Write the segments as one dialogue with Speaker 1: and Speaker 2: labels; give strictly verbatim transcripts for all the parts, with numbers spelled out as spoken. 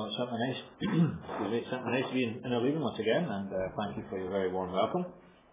Speaker 1: Well, it's certainly nice. Excuse me, it's certainly nice to be in, in a leaving once again, and uh, thank you for your very warm welcome.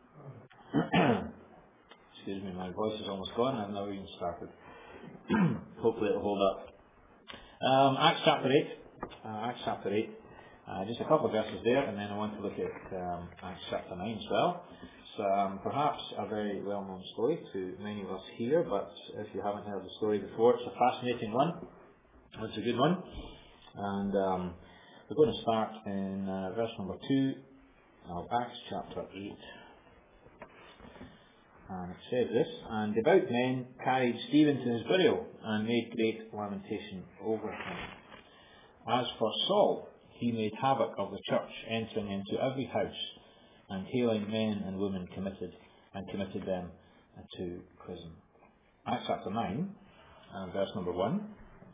Speaker 1: Excuse me, my voice is almost gone. I've never even started. Hopefully it'll hold up. Um, Acts chapter eight. Uh, Acts chapter eight. Uh, just a couple of verses there, and then I want to look at um, Acts chapter nine as well. It's um, perhaps a very well-known story to many of us here, but if you haven't heard the story before, it's a fascinating one. It's a good one. And um, we're going to start in uh, verse number two of Acts chapter eight. And it says this: And devout men carried Stephen to his burial, and made great lamentation over him. As for Saul, he made havoc of the church, entering into every house, and hailing men and women committed, and committed them to prison. Acts chapter nine, and verse number one.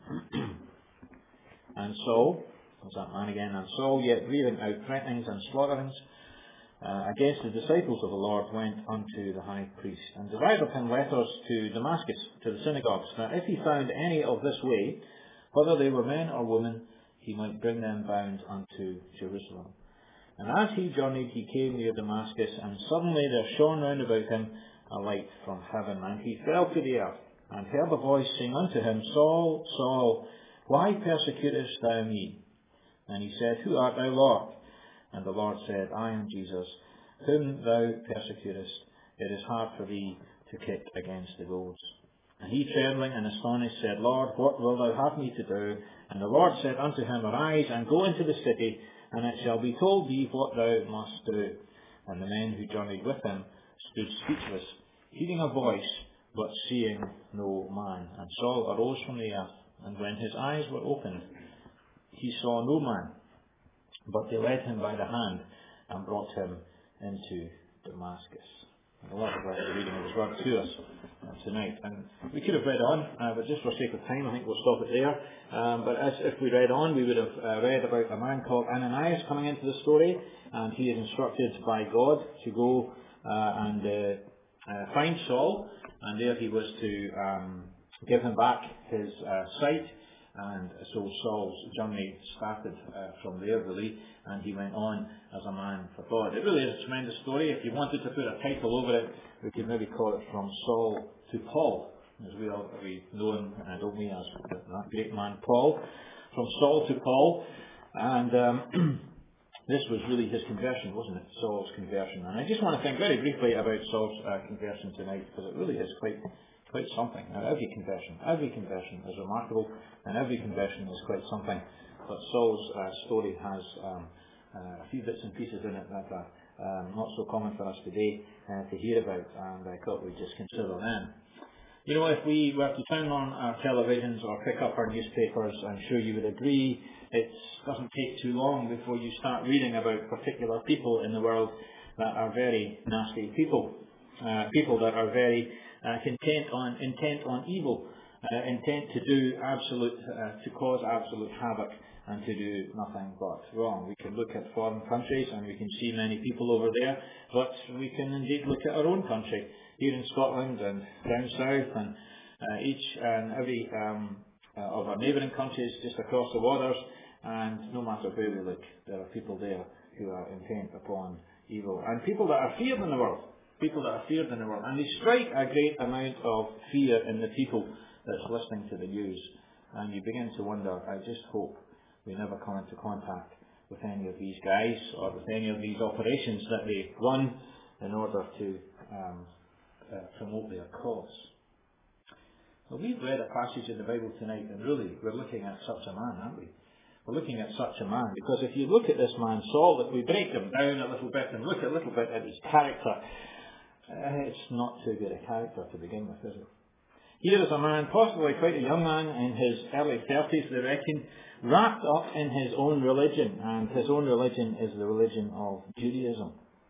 Speaker 1: And Saul, was that man again, and Saul, yet breathing out threatenings and slaughterings uh, against the disciples of the Lord, went unto the high priest, and desired of him letters to Damascus, to the synagogues, that if he found any of this way, whether they were men or women, he might bring them bound unto Jerusalem. And as he journeyed, he came near Damascus, and suddenly there shone round about him a light from heaven, and he fell to the earth, and heard a voice saying unto him, Saul, Saul, why persecutest thou me? And he said, Who art thou, Lord? And the Lord said, I am Jesus, whom thou persecutest. It is hard for thee to kick against the goads. And he, trembling and astonished, said, Lord, what wilt thou have me to do? And the Lord said unto him, Arise, and go into the city, and it shall be told thee what thou must do. And the men who journeyed with him stood speechless, hearing a voice, but seeing no man. And Saul arose from the earth, and when his eyes were opened, he saw no man, but they led him by the hand and brought him into Damascus. And the Lord bless the reading of his word to us tonight. And we could have read on, uh, but just for sake of time, I think we'll stop it there. Um, but as if we read on, we would have uh, read about a man called Ananias coming into the story, and he is instructed by God to go uh, and uh, uh, find Saul, and there he was to um, give him back his uh, sight. And so Saul's journey started uh, from there, really, and he went on as a man for God. It really is a tremendous story. If you wanted to put a title over it, we could maybe call it From Saul to Paul, as we all we know him, uh, don't we, as that great man Paul. From Saul to Paul. And um, this was really his conversion, wasn't it? Saul's conversion. And I just want to think very briefly about Saul's uh, conversion tonight, because it really is quite quite something. Now, every conversion, every conversion is remarkable, and every conversion is quite something. But Saul's uh, story has um, uh, a few bits and pieces in it that are um, not so common for us today uh, to hear about, and I thought we'd just consider them. You know, if we were to turn on our televisions or pick up our newspapers, I'm sure you would agree, it doesn't take too long before you start reading about particular people in the world that are very nasty people, uh, people that are very Uh, intent on intent on evil, uh, intent to do absolute, uh, to cause absolute havoc, and to do nothing but wrong. We can look at foreign countries and we can see many people over there, but we can indeed look at our own country here in Scotland and down south, and uh, each and every um, uh, of our neighbouring countries just across the waters. And no matter where we look, there are people there who are intent upon evil, and people that are feared in the world. People that are feared in the world. And they strike a great amount of fear in the people that's listening to the news. And you begin to wonder, I just hope we never come into contact with any of these guys or with any of these operations that they run in order to um, uh, promote their cause. Well, we've read a passage in the Bible tonight, and really we're looking at such a man, aren't we? We're looking at such a man, because if you look at this man Saul, if we break him down a little bit and look a little bit at his character, Uh, it's not too good a character to begin with, is it? Here is a man, possibly quite a young man, in his early thirties, they reckon, wrapped up in his own religion, and his own religion is the religion of Judaism.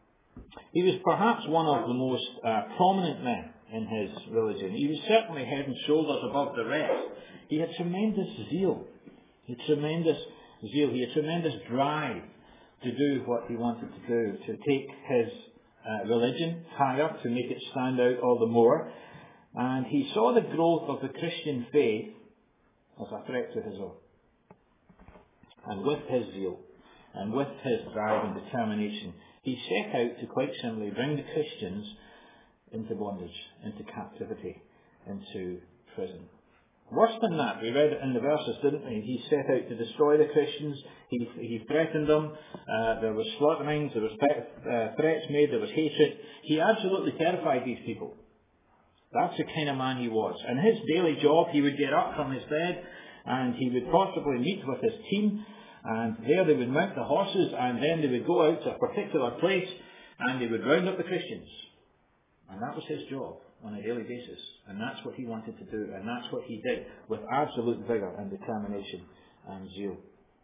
Speaker 1: He was perhaps one of the most uh, prominent men in his religion. He was certainly head and shoulders above the rest. He had tremendous zeal. He had tremendous zeal. He had tremendous drive to do what he wanted to do, to take his Uh, religion higher, to make it stand out all the more. And he saw the growth of the Christian faith as a threat to his own. and with his zeal, and with his drive and determination, he set out to quite simply bring the Christians into bondage, into captivity, into prison. Worse than that, we read it in the verses, didn't we? He set out to destroy the Christians. He, he threatened them. Uh, there was slaughterings. There was uh, threats made. There was hatred. He absolutely terrified these people. That's the kind of man he was. And his daily job, he would get up from his bed and he would possibly meet with his team. And there they would mount the horses and then they would go out to a particular place and they would round up the Christians. And that was his job on a daily basis. And that's what he wanted to do. And that's what he did with absolute vigour and determination and zeal.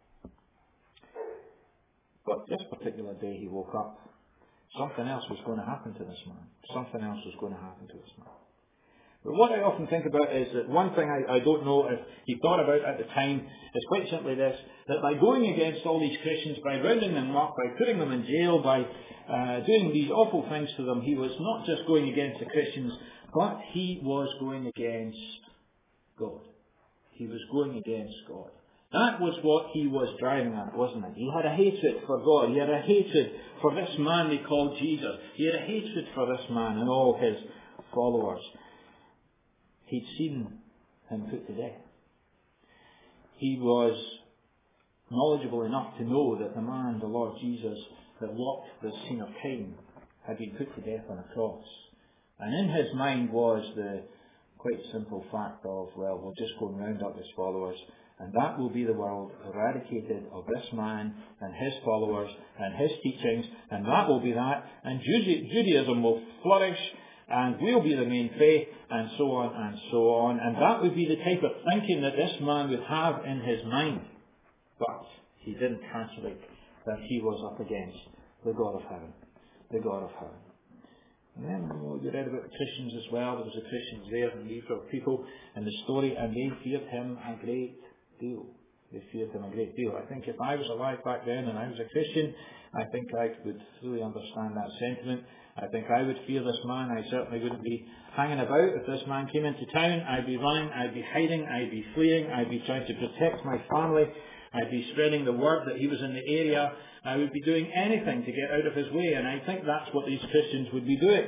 Speaker 1: But this particular day he woke up. Something else was going to happen to this man. Something else was going to happen to this man. But what I often think about is that one thing I, I don't know if he thought about at the time is quite simply this, that by going against all these Christians, by rounding them up, by putting them in jail, by uh, doing these awful things to them, he was not just going against the Christians, but he was going against God. He was going against God. That was what he was driving at, wasn't it? He had a hatred for God. He had a hatred for this man they called Jesus. He had a hatred for this man and all his followers. He'd seen him put to death. He was knowledgeable enough to know that the man, the Lord Jesus, that walked the scene of crime had been put to death on a cross. And in his mind was the quite simple fact of, well, we'll just go and round up his followers, and that will be the world eradicated of this man and his followers and his teachings, and that will be that, and Judaism will flourish, and we'll be the main faith, and so on and so on. And that would be the type of thinking that this man would have in his mind. But he didn't calculate that he was up against the God of heaven. The God of heaven. And then you know, you read about the Christians as well. There was the Christians there, and these were people in the story, and they feared him a great deal. They feared him a great deal. I think if I was alive back then and I was a Christian, I think I would fully understand that sentiment. I think I would fear this man. I certainly wouldn't be hanging about. If this man came into town, I'd be running, I'd be hiding, I'd be fleeing, I'd be trying to protect my family, I'd be spreading the word that he was in the area. I would be doing anything to get out of his way, and I think that's what these Christians would be doing.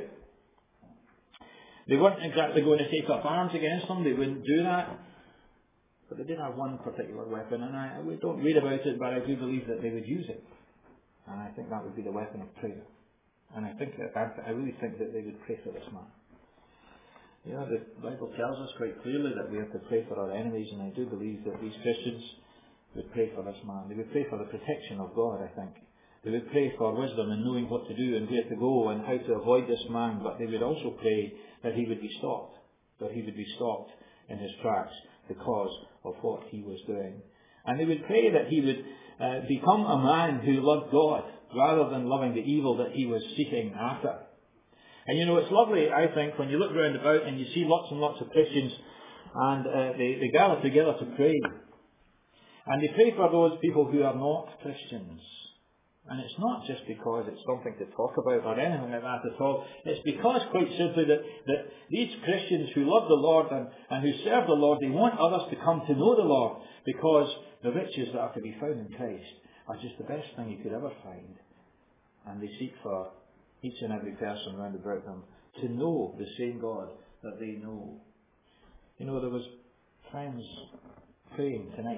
Speaker 1: They weren't exactly going to take up arms against them, they wouldn't do that. But they did have one particular weapon, and I, we don't read about it, but I do believe that they would use it. And I think that would be the weapon of prayer. And I think that, I really think that they would pray for this man. You know, the Bible tells us quite clearly that we have to pray for our enemies, and I do believe that these Christians would pray for this man. They would pray for the protection of God, I think. They would pray for wisdom in knowing what to do and where to go and how to avoid this man, but they would also pray that he would be stopped, that he would be stopped in his tracks because of what he was doing. And they would pray that he would uh, become a man who loved God rather than loving the evil that he was seeking after. And you know, it's lovely, I think, when you look round about and you see lots and lots of Christians and uh, they, they gather together to pray. And they pray for those people who are not Christians. And it's not just because it's something to talk about or anything like that at all. It's because, quite simply, that, that these Christians who love the Lord and, and who serve the Lord, they want others to come to know the Lord, because the riches that are to be found in Christ are just the best thing you could ever find. And they seek for each and every person round about them to know the same God that they know. You know, there was friends praying tonight.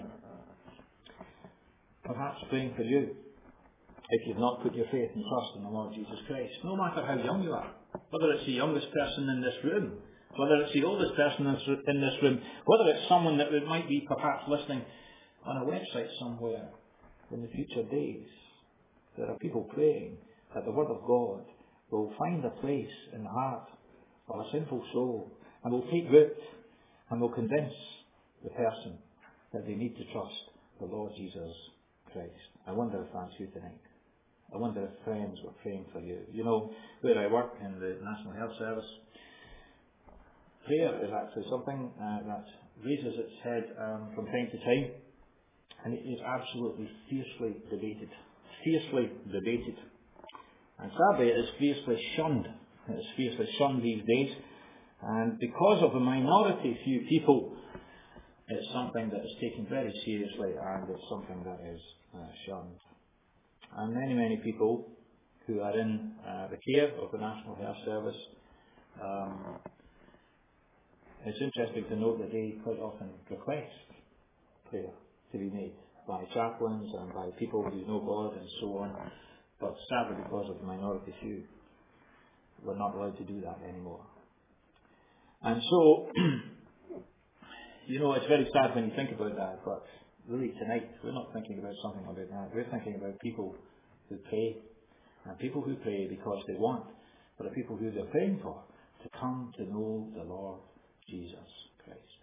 Speaker 1: Perhaps praying for you, if you've not put your faith and trust in the Lord Jesus Christ. No matter how young you are, whether it's the youngest person in this room, whether it's the oldest person in this room, whether it's someone that might be perhaps listening on a website somewhere in the future days, there are people praying that the Word of God will find a place in the heart of a sinful soul and will take root and will convince the person that they need to trust the Lord Jesus Christ. I wonder if that's you tonight. I wonder if friends were praying for you. You know, where I work in the National Health Service, prayer is actually something uh, that raises its head um, from time to time, and it is absolutely fiercely debated. Fiercely debated. And sadly, it is fiercely shunned. It is fiercely shunned these days. And because of the minority few people It's something that is taken very seriously, and it's something that is uh, shunned. And many, many people who are in uh, the care of the National Health Service, um, it's interesting to note that they quite often request prayer to be made by chaplains and by people who know God and so on. But sadly, because of the minority few, we're not allowed to do that anymore. And so, you know, it's very sad when you think about that, but really tonight we're not thinking about something about that. We're thinking about people who pray, and people who pray because they want for the people who they're praying for to come to know the Lord Jesus Christ.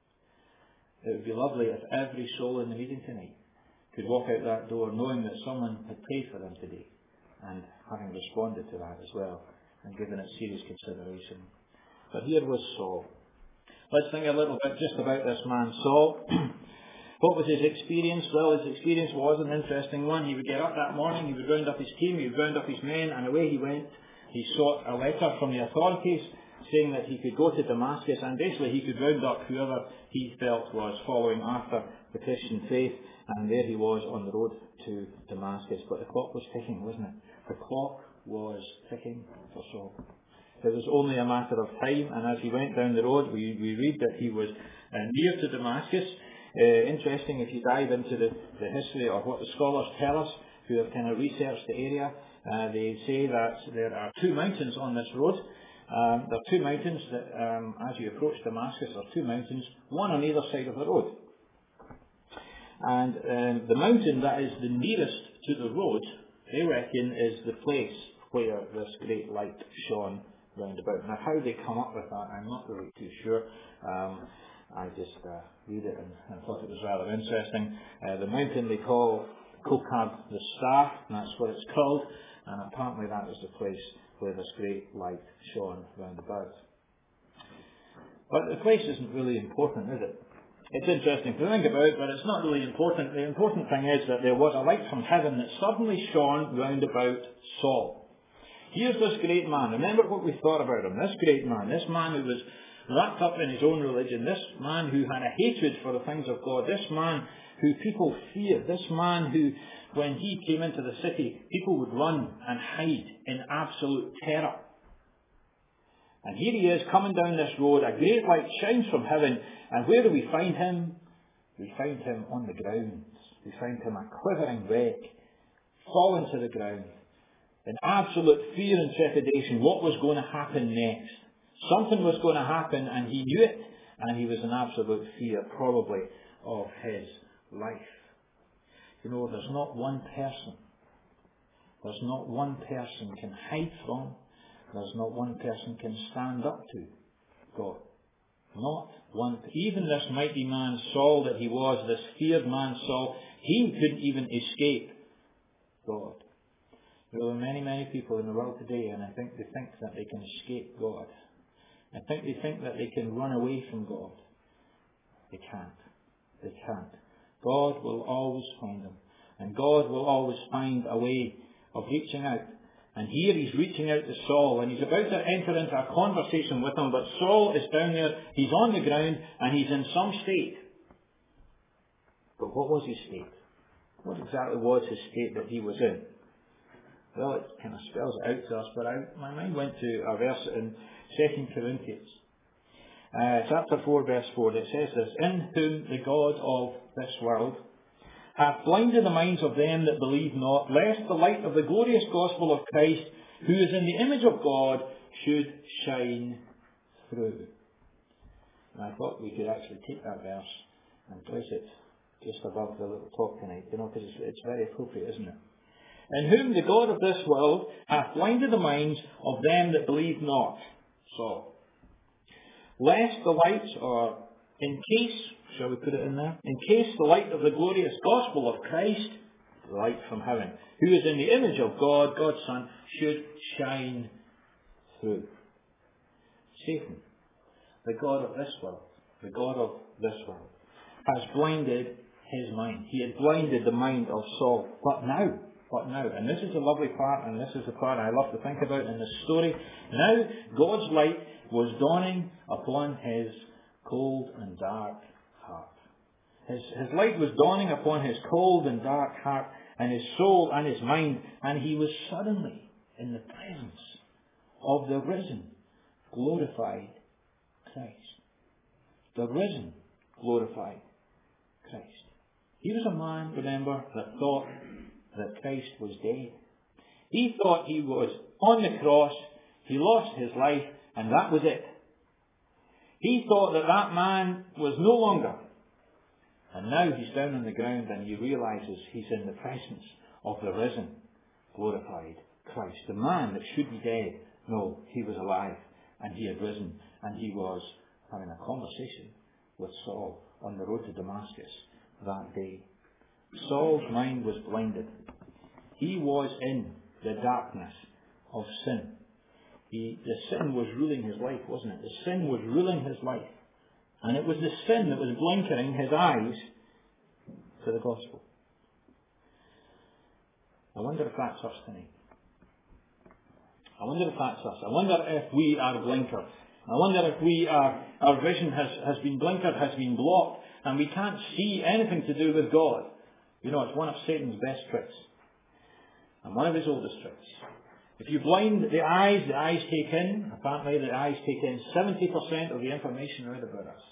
Speaker 1: It would be lovely if every soul in the meeting tonight could walk out that door knowing that someone had prayed for them today and having responded to that as well and given it serious consideration. But here was Saul. Let's think a little bit just about this man Saul. What was his experience? Well, his experience was an interesting one. He would get up that morning, he would round up his team, he would round up his men, and away he went. He sought a letter from the authorities saying that he could go to Damascus, and basically he could round up whoever he felt was following after the Christian faith, and there he was on the road to Damascus. But the clock was ticking, wasn't it? The clock was ticking for Saul. It was only a matter of time, and as he went down the road, we, we read that he was uh, near to Damascus. Uh, interesting, if you dive into the, the history or what the scholars tell us, who have kind of researched the area, uh, they say that there are two mountains on this road. Um, there are two mountains that, um, as you approach Damascus, there are two mountains, one on either side of the road. And um, the mountain that is the nearest to the road, they reckon, is the place where this great light shone round about. Now, how they come up with that, I'm not really too sure. Um, I just uh, read it and, and thought it was rather interesting. Uh, the mountain they call Kokab the Star, and that's what it's called. And apparently that was the place where this great light shone round about. But the place isn't really important, is it? It's interesting to think about, but it's not really important. The important thing is that there was a light from heaven that suddenly shone round about Saul. Here's this great man. Remember what we thought about him. This great man, this man who was wrapped up in his own religion, this man who had a hatred for the things of God, this man who people feared, this man who, when he came into the city, people would run and hide in absolute terror. And here he is coming down this road, a great light shines from heaven, and where do we find him? We find him on the ground. We find him a quivering wreck, fallen to the ground, in absolute fear and trepidation. What was going to happen next? Something was going to happen, and he knew it, and he was in absolute fear, probably, of his life. You know, there's not one person, there's not one person can hide from, there's not one person can stand up to God. Not one. Even this mighty man Saul that he was, this feared man Saul, he couldn't even escape God. There are many, many people in the world today, and I think they think that they can escape God. I think they think that they can run away from God. They can't. They can't. God will always find them. And God will always find a way of reaching out. And here he's reaching out to Saul, and he's about to enter into a conversation with him, but Saul is down there, he's on the ground, and he's in some state. But what was his state? What exactly was his state that he was in? Well, it kind of spells it out to us, but I, my mind went to a verse in Second Corinthians. Uh, chapter four, verse four, it says this, "In whom the God of this world hath blinded the minds of them that believe not, lest the light of the glorious gospel of Christ, who is in the image of God, should shine through." And I thought we could actually take that verse and place it just above the little talk tonight, you know, because it's, it's very appropriate, isn't it? "In whom the God of this world hath blinded the minds of them that believe not." So, lest the light, or in case, shall we put it in there? In case the light of the glorious gospel of Christ, the light from heaven, who is in the image of God, God's Son, should shine through. Satan, the God of this world, the God of this world, has blinded his mind. He had blinded the mind of Saul. But now, but now, and this is the lovely part, and this is the part I love to think about in this story, now God's light was dawning upon his cold and dark heart. His, his light was dawning upon his cold and dark heart and his soul and his mind, and he was suddenly in the presence of the risen, glorified Christ. The risen, glorified Christ. He was a man, remember, that thought that Christ was dead. He thought he was on the cross, he lost his life, and that was it. He thought that that man was no longer. And now he's down on the ground and he realizes he's in the presence of the risen, glorified Christ. The man that should be dead, no, he was alive and he had risen and he was having a conversation with Saul on the road to Damascus that day. Saul's mind was blinded. He was in the darkness of sin. He, the sin was ruling his life, wasn't it? The sin was ruling his life. And it was the sin that was blinkering his eyes to the gospel. I wonder if that's us tonight. I wonder if that's us. I wonder if we are blinkered. I wonder if we are, our vision has, has been blinkered, has been blocked, and we can't see anything to do with God. You know, it's one of Satan's best tricks. And one of his oldest tricks. If you blind the eyes, the eyes take in, apparently the eyes take in seventy percent of the information read about us.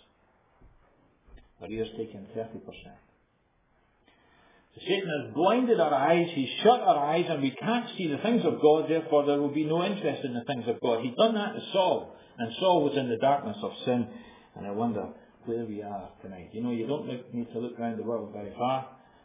Speaker 1: Our ears take in thirty percent. So Satan has blinded our eyes, he's shut our eyes, and we can't see the things of God, therefore there will be no interest in the things of God. He'd done that to Saul, and Saul was in the darkness of sin, and I wonder where we are tonight. You know, you don't look, need to look around the world very far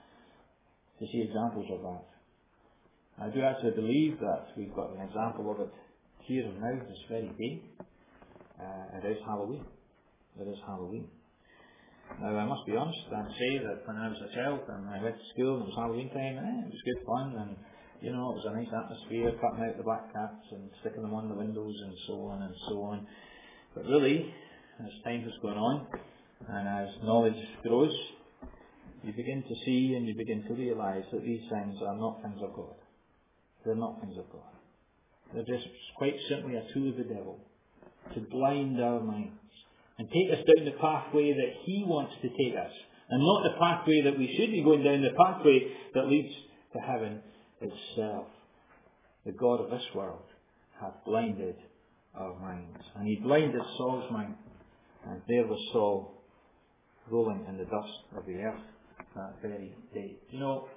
Speaker 1: to see examples of that. I do actually believe that we've got an example of it here and now, this very day. Uh, it is Halloween. It is Halloween. Now, I must be honest and say that when I was a child and I went to school and it was Halloween time, eh, it was good fun, and you know, it was a nice atmosphere, cutting out the black cats and sticking them on the windows and so on and so on. But really, as time has gone on and as knowledge grows, you begin to see and you begin to realise that these things are not things of God. They're not things of God. They're just quite simply a tool of the devil to blind our minds and take us down the pathway that he wants to take us, and not the pathway that we should be going down, the pathway that leads to heaven itself. The God of this world hath blinded our minds. And he blinded Saul's mind, and there was Saul rolling in the dust of the earth that very day. You know,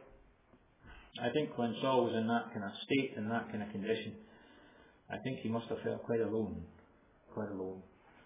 Speaker 1: I think when Saul was in that kind of state, in that kind of condition, I think he must have felt quite alone. Quite alone.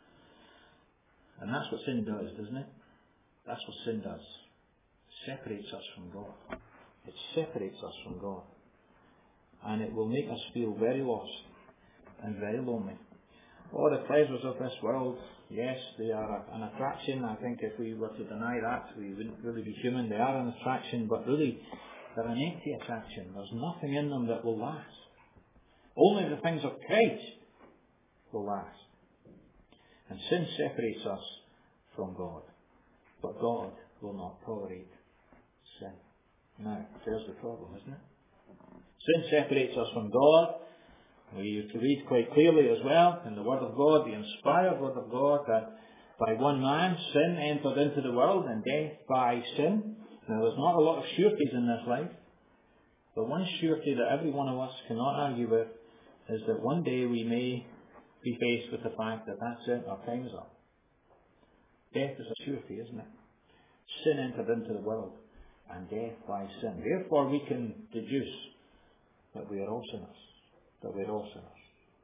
Speaker 1: And that's what sin does, doesn't it? That's what sin does. It separates us from God. It separates us from God. And it will make us feel very lost and very lonely. Oh, the pleasures of this world, yes, they are an attraction. I think if we were to deny that, we wouldn't really be human. They are an attraction, but really, they're an empty attraction. There's nothing in them that will last. Only the things of Christ will last. And sin separates us from God. But God will not tolerate sin. Now, there's the problem, isn't it? Sin separates us from God. We read quite clearly as well in the Word of God, the inspired Word of God, that by one man sin entered into the world, and death by sin. Now, there's not a lot of sureties in this life, but one surety that every one of us cannot argue with is that one day we may be faced with the fact that that's it, our time is up. Death is a surety, isn't it? Sin entered into the world, and death by sin. Therefore, we can deduce that we are all sinners. That we are all sinners.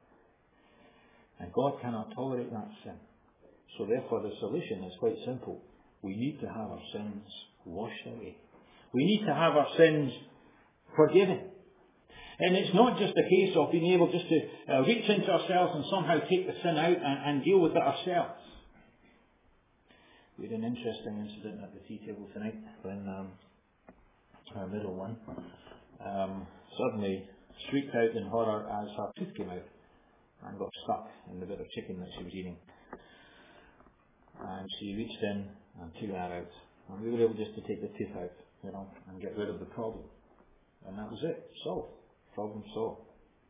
Speaker 1: And God cannot tolerate that sin. So therefore, the solution is quite simple. We need to have our sins washed away. We need to have our sins forgiven. And it's not just a case of being able just to uh, reach into ourselves and somehow take the sin out and, and deal with it ourselves. We had an interesting incident at the tea table tonight when um, our middle one um, suddenly shrieked out in horror as her tooth came out and got stuck in the bit of chicken that she was eating. And she reached in and took that out. And we were able just to take the tooth out, you know, and get rid of the problem. And that was it. Solved. Problem solved.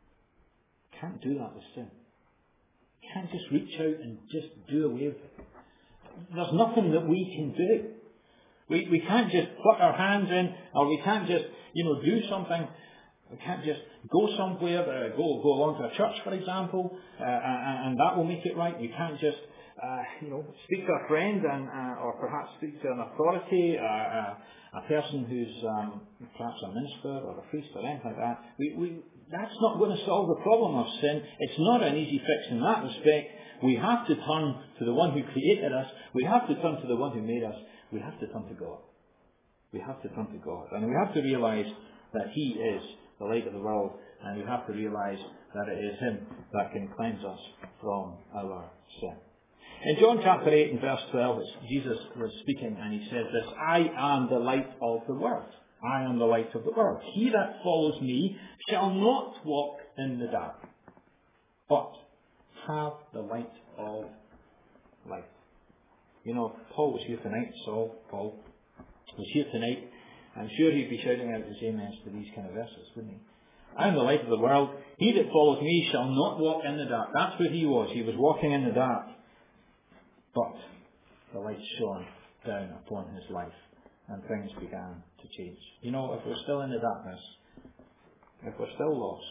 Speaker 1: Can't do that with sin. Can't just reach out and just do away with it. There's nothing that we can do. We, we can't just put our hands in, or we can't just, you know, do something. We can't just go somewhere, uh, go go along to a church, for example, uh, and, and that will make it right. We can't just, uh, you know, speak to a friend and uh, or perhaps speak to an authority, uh, uh, a person who's um, perhaps a minister or a priest or anything like that. We, we, that's not going to solve the problem of sin. It's not an easy fix in that respect. We have to turn to the one who created us. We have to turn to the one who made us. We have to turn to God. We have to turn to God. And we have to realize that He is the light of the world. And we have to realize that it is Him that can cleanse us from our sin. In John chapter eight and verse twelve, Jesus was speaking and He says this, I am the light of the world. I am the light of the world. He that follows me shall not walk in the dark, but have the light of life. You know, if Paul was here tonight, Saul, Paul, was here tonight, I'm sure he'd be shouting out his amens to these kind of verses, wouldn't he? I am the light of the world. He that follows me shall not walk in the dark. That's where he was. He was walking in the dark. But the light shone down upon his life, and things began to change. You know, if we're still in the darkness, if we're still lost,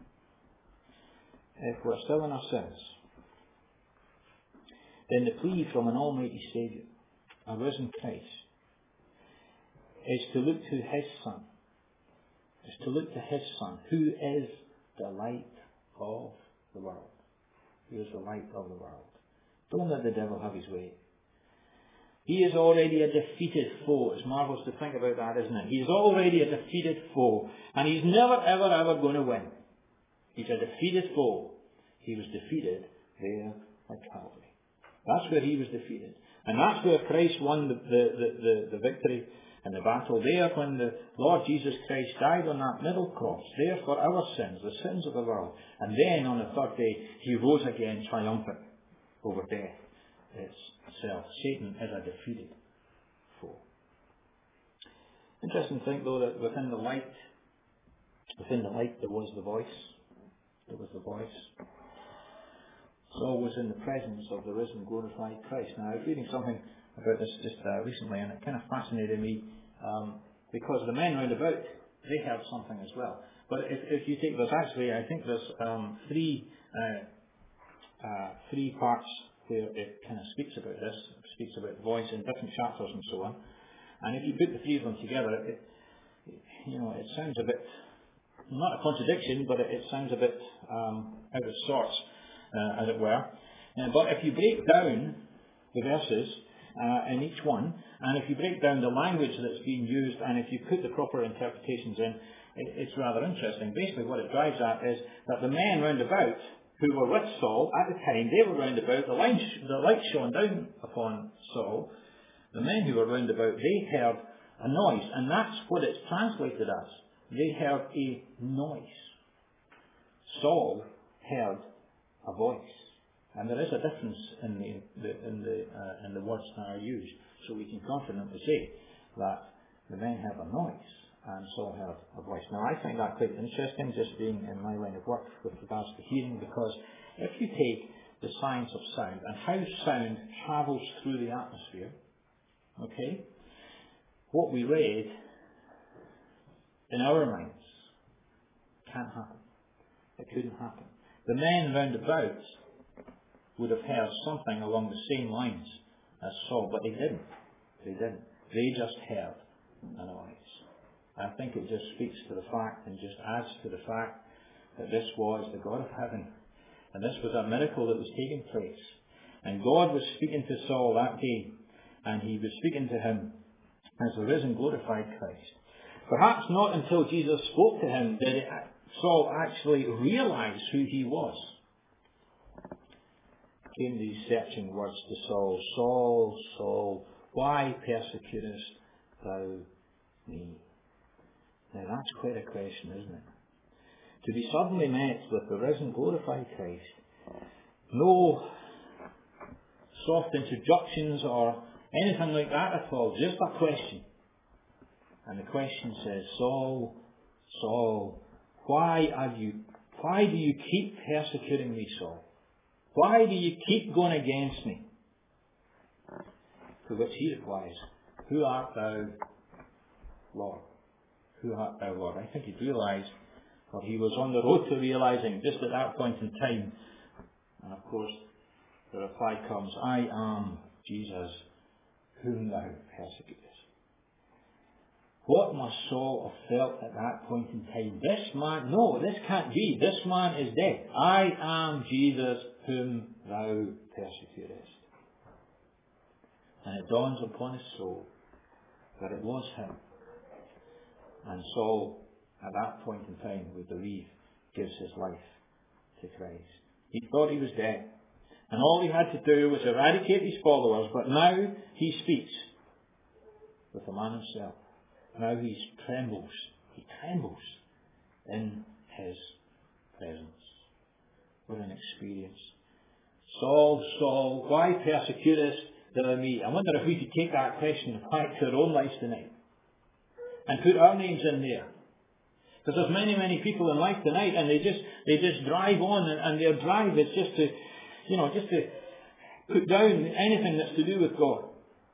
Speaker 1: if we're still in our sins, then the plea from an almighty Saviour, a risen Christ, is to look to His Son, is to look to His Son, who is the light of the world. He is the light of the world. Don't let the devil have his way. He is already a defeated foe. It's marvellous to think about that, isn't it? He's already a defeated foe. And he's never, ever, ever going to win. He's a defeated foe. He was defeated there at Calvary. That's where he was defeated. And that's where Christ won the, the, the, the, the victory and the battle. There when the Lord Jesus Christ died on that middle cross. There for our sins, the sins of the world. And then on the third day, He rose again triumphant over death itself. Satan is a defeated foe. Interesting to think though that within the light, within the light there was the voice. There was the voice. Saul was in the presence of the risen, glorified Christ. Now I was reading something about this just uh, recently, and it kind of fascinated me um, because the men round about, they heard something as well. But if, if you take, there's actually, I think there's um, three uh, uh, three parts where it kind of speaks about this, speaks about voice in different chapters and so on. And if you put the three of them together, it, you know, it sounds a bit, not a contradiction, but it, it sounds a bit um, out of sorts, uh, as it were. Uh, but if you break down the verses uh, in each one, and if you break down the language that's being used, and if you put the proper interpretations in, it, it's rather interesting. Basically what it drives at is that the men round about who were with Saul at the time, they were round about, the light, the light shone down upon Saul. The men who were round about, they heard a noise, and that's what it's translated as. They heard a noise. Saul heard a voice. And there is a difference in the, the, in, the, uh, in the words that are used. So we can confidently say that the men heard a noise and Saul heard a voice. Now I find that quite interesting, just being in my line of work with regards to hearing, because if you take the science of sound and how sound travels through the atmosphere, okay, what we read in our minds can't happen. It couldn't happen. The men round about would have heard something along the same lines as Saul, but they didn't. They didn't. They just heard a noise. I think it just speaks to the fact and just adds to the fact that this was the God of heaven. And this was a miracle that was taking place. And God was speaking to Saul that day. And He was speaking to him as the risen, glorified Christ. Perhaps not until Jesus spoke to him did Saul actually realize who he was. Came these searching words to Saul, Saul, Saul, why persecutest thou me? Now that's quite a question, isn't it? To be suddenly met with the risen, glorified Christ, no soft introductions or anything like that at all, just a question. And the question says, Saul, Saul, why are you, why do you keep persecuting me, Saul? Why do you keep going against me? To which he replies, Who art thou, Lord? Who art thou, Lord? I think he'd realised, or he was on the road to realising just at that point in time. And of course, the reply comes, I am Jesus, whom thou persecutest. What must Saul have felt at that point in time? This man, no, this can't be. This man is dead. I am Jesus, whom thou persecutest. And it dawns upon his soul that it was him. And Saul, at that point in time, we believe, gives his life to Christ. He thought he was dead. And all he had to do was eradicate his followers, but now he speaks with the man himself. Now he trembles. He trembles in his presence. What an experience. Saul, Saul, why persecutest thou me? I wonder if we could take that question back to our own lives tonight and put our names in there. Because there's many, many people in life tonight, and they just they just drive on, and, and their drive is just to, you know, just to put down anything that's to do with God.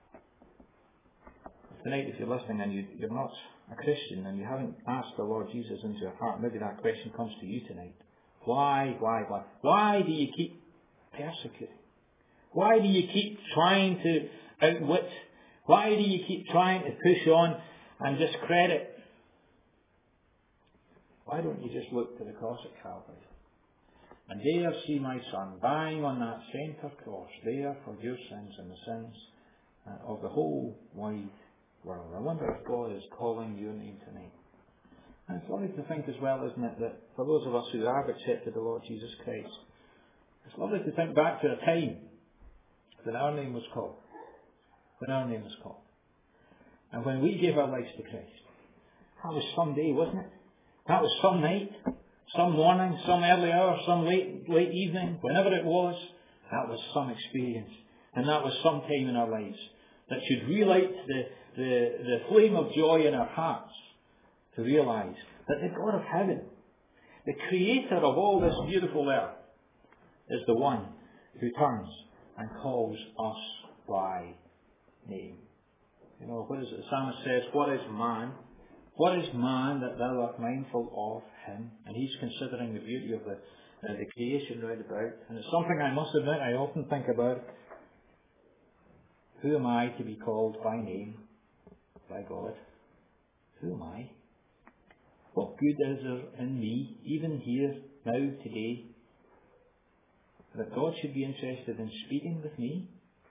Speaker 1: Tonight, if you're listening and you, you're not a Christian and you haven't asked the Lord Jesus into your heart, maybe that question comes to you tonight. Why, why, why? Why do you keep persecuting? Why do you keep trying to outwit? Why do you keep trying to push on and discredit? Why don't you just look to the cross at Calvary? And there see my Son dying on that centre cross, there for your sins and the sins uh, of the whole wide world. I wonder if God is calling your name tonight. And it's lovely to think as well, isn't it, that for those of us who have accepted the Lord Jesus Christ, it's lovely to think back to a time when our name was called. When our name was called. And when we gave our lives to Christ. That was some day, wasn't it? That was some night, some morning, some early hour, some late late evening, whenever it was. That was some experience. And that was some time in our lives that should relight the, the, the flame of joy in our hearts to realise that the God of heaven, the creator of all this beautiful earth, is the one who turns and calls us by name. You know, what is it? The psalmist says, what is man? What is man that thou art mindful of him? And he's considering the beauty of the, uh, the creation round about. And it's something I must admit I often think about. Who am I to be called by name by God? Who am I? What good is there in me, even here, now, today, that God should be interested in speaking with me?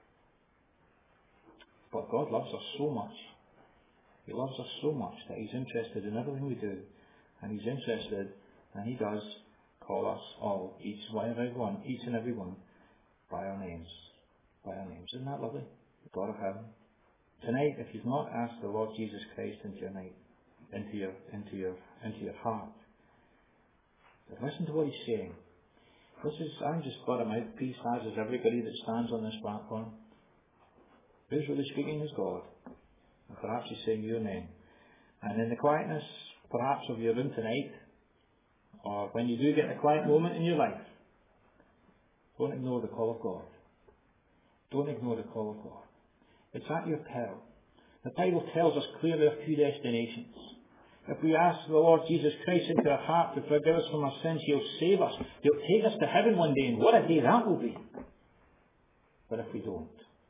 Speaker 1: But God loves us so much. He loves us so much that He's interested in everything we do. And He's interested, and He does call us all, each one, every one, each and every one, by our names. By our names. Isn't that lovely? The God of heaven. Tonight, if you've not asked the Lord Jesus Christ into your night, into your into your into your heart, but listen to what He's saying. This is I'm just but a mouthpiece, as is everybody that stands on this platform. Who's really speaking is God. And perhaps He's saying your name. And in the quietness, perhaps, of your room tonight, or when you do get a quiet moment in your life, don't ignore the call of God. Don't ignore the call of God. It's at your peril. The Bible tells us clearly of two destinations. If we ask the Lord Jesus Christ into our heart to forgive us from our sins, He'll save us. He'll take us to heaven one day, and what a day that will be. But if we don't,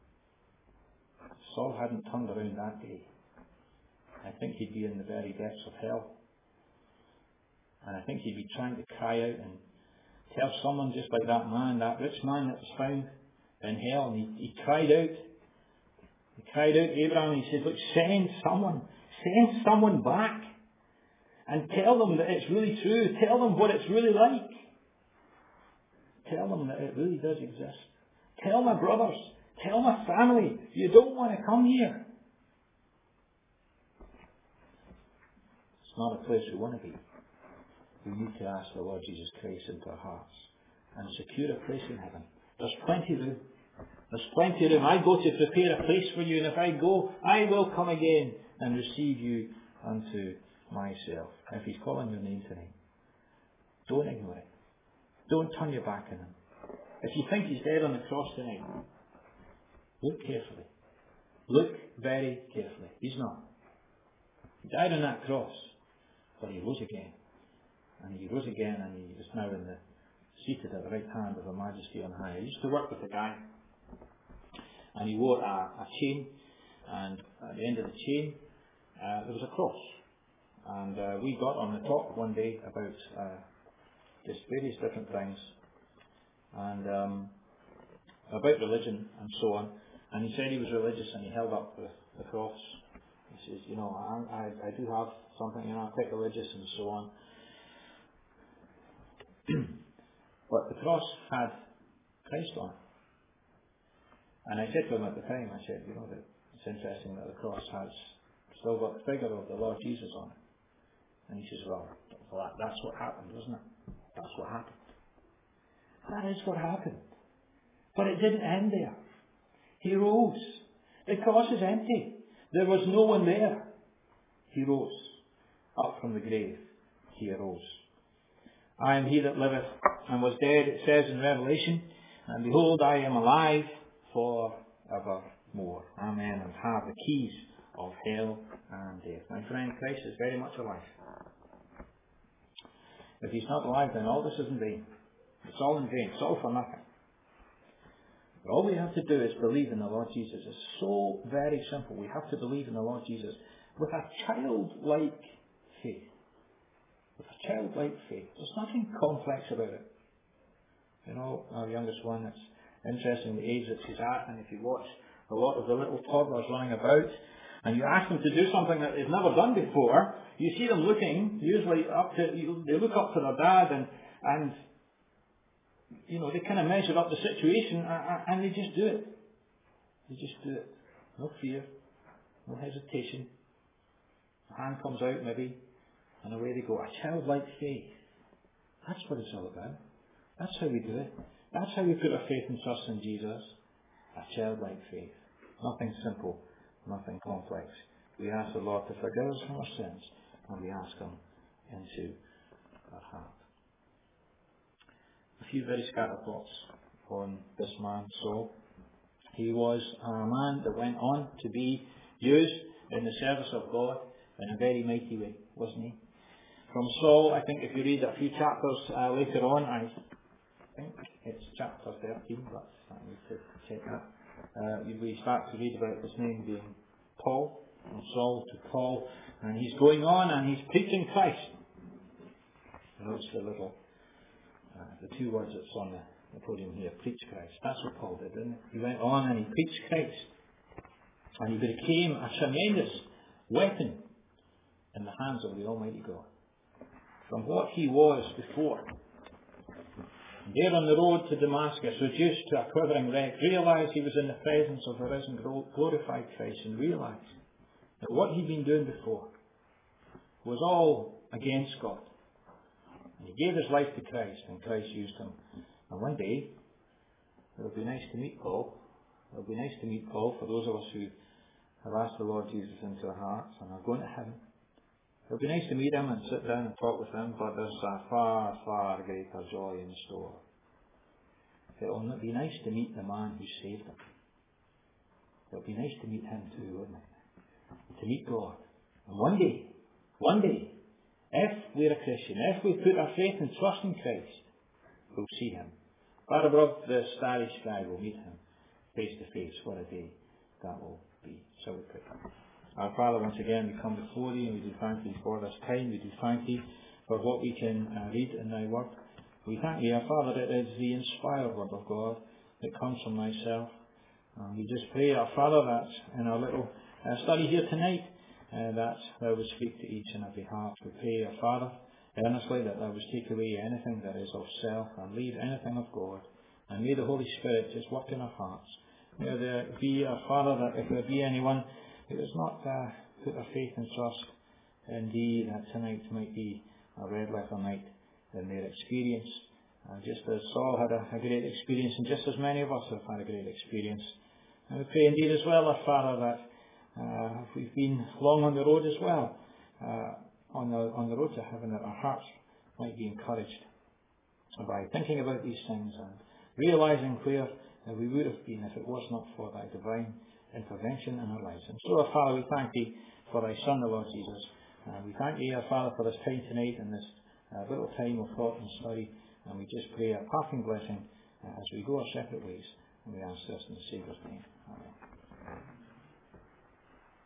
Speaker 1: Saul hadn't turned around that day, I think he'd be in the very depths of hell. And I think he'd be trying to cry out and tell someone just like that man, that rich man that was found in hell. And he, he cried out. He cried out to Abraham and he said, look, send someone. Send someone back. And tell them that it's really true. Tell them what it's really like. Tell them that it really does exist. Tell my brothers. Tell my family, you don't want to come here. It's not a place we want to be. We need to ask the Lord Jesus Christ into our hearts and secure a place in heaven. There's plenty of room. There's plenty of room. I go to prepare a place for you, and if I go, I will come again and receive you unto myself. If He's calling your name tonight, don't ignore it. Don't turn your back on Him. If you think He's dead on the cross tonight, look carefully. Look very carefully. He's not. He died on that cross, but he rose again. And he rose again, and he is now in the seated at the right hand of the Majesty on high. I used to work with a guy, and he wore a, a chain, and at the end of the chain uh, there was a cross. And uh, we got on the talk one day about uh, just various different things, and um, about religion and so on. And he said he was religious, and he held up the, the cross. He says, you know, I, I, I do have something, you know, I'm quite religious and so on. But the cross had Christ on it. And I said to him at the time, I said, you know, that it's interesting that the cross has still got the figure of the Lord Jesus on it. And he says, well, well that, that's what happened, wasn't it? That's what happened. That is what happened. But it didn't end there. He rose. The cross is empty. There was no one there. He rose. Up from the grave, he arose. I am he that liveth and was dead, it says in Revelation, and behold, I am alive for evermore. Amen. And have the keys of hell and death. My friend, Christ is very much alive. If he's not alive, then all this is in vain. It's all in vain. It's all for nothing. But all we have to do is believe in the Lord Jesus. It's so very simple. We have to believe in the Lord Jesus with a childlike faith. With a childlike faith. There's nothing complex about it. You know, our youngest one, it's interesting the age that she's at, and if you watch a lot of the little toddlers running about, and you ask them to do something that they've never done before, you see them looking, usually up to, they look up to their dad, and, and you know, they kind of measure up the situation, and they just do it. They just do it. No fear, no hesitation. A hand comes out maybe, and away they go. A childlike faith. That's what it's all about. That's how we do it. That's how we put our faith and trust in Jesus. A childlike faith. Nothing simple, nothing complex. We ask the Lord to forgive us from our sins, and we ask Him into our heart. A few very scattered thoughts on this man, Saul. He was a man that went on to be used in the service of God in a very mighty way, wasn't he? From Saul, I think if you read a few chapters uh, later on, I think it's chapter thirteen, but I need to check that. Uh, we start to read about his name being Paul, from Saul to Paul, and he's going on and he's preaching Christ. Notice the little, uh, the two words that's on the, the podium here, preach Christ. That's what Paul did, didn't he? He went on and he preached Christ. And he became a tremendous weapon in the hands of the Almighty God. From what he was before, there on the road to Damascus, reduced to a quivering wreck, realised he was in the presence of the risen, glorified Christ, and realised that what he'd been doing before was all against God. And he gave his life to Christ, and Christ used him. And one day, it would be nice to meet Paul. It would be nice to meet Paul for those of us who have asked the Lord Jesus into our hearts and are going to heaven. It would be nice to meet him and sit down and talk with him, but there's a far, far greater joy in store. It will be nice to meet the man who saved him. It would be nice to meet him too, wouldn't it? To meet God. And one day, one day, if we're a Christian, if we put our faith and trust in Christ, we'll see him. Far above the starry sky, we'll meet him face to face. What a day that will be. So we pray. Our Father, once again, we come before Thee and we do thank Thee for this time. We do thank Thee for what we can uh, read in Thy Word. We thank Thee, our Father, that it is the inspired Word of God that comes from Thyself. And we just pray, our Father, that in our little uh, study here tonight, uh, that Thou would speak to each and every heart. We pray, our Father, earnestly that Thou would take away anything that is of self and leave anything of God. And may the Holy Spirit just work in our hearts. May there be, our Father, that if there be anyone who has not uh, put their faith and trust in Thee, that tonight might be a red letter night in their experience. Uh, just as Saul had a, a great experience, and just as many of us have had a great experience. And we pray indeed as well, our Father, that uh, we've been long on the road as well, uh, on the on the road to heaven, that our hearts might be encouraged by thinking about these things and realising where uh, we would have been if it was not for Thy divine intervention in our lives. And so, our Father, we thank Thee for Thy Son, the Lord Jesus. Uh, we thank Thee, our Father, for this time tonight and this uh, little time of thought and study. And we just pray a parting blessing uh, as we go our separate ways. And we ask this in the Saviour's name. Amen.